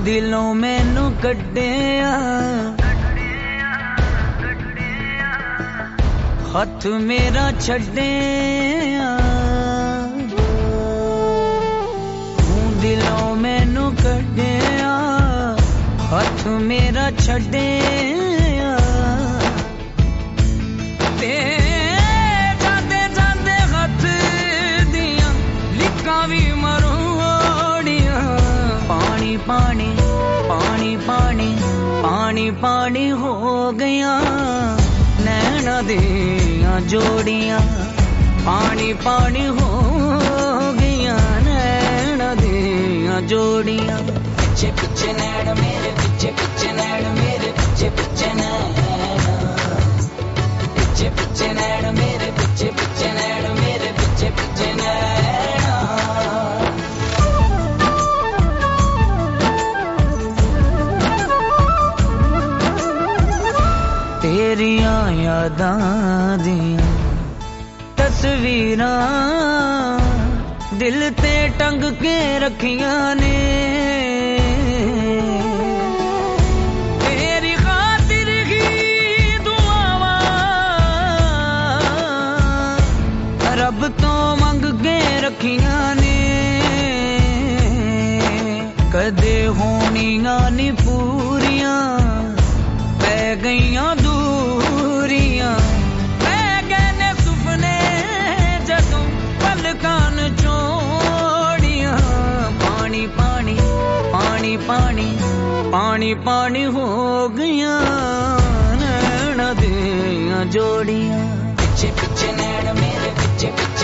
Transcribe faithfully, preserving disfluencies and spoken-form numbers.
दिलों मैनू कड्डिया हथ मेरा छड्डिया तू दिलों मैनू कड्डिया हथ मेरा छड्डिया ते जाते जाते हथ दियां लिकां भी मरोड़ियां पानी पानी पानी पानी पानी पानी हो गया नैना दियां जोड़ियां पानी पानी हो गया नैना दियां जोड़ियां पिछे पिछे नैन मेरे पिछे पिछे नैन मेरे पिछे पिछे नैन पिछे पिछे नैन मेरे पिछे पिछे नैन मेरे पिछे पिछे नैन तेरियां यादां दियां तस्वीरां दिल ते टंग के रखियां ने तेरी खातिर ही दुआवां रब तो मंग के रखियां ने कदे होनियां नी पूरियां पै गईयां दूरियां पै गए ने सुपने जदों पलकां छोड़ियां पानी पानी पानी पानी पानी पानी हो गया नैना दियां जोड़ियां पिछे पिछे नैन मेरे पिछे पिछे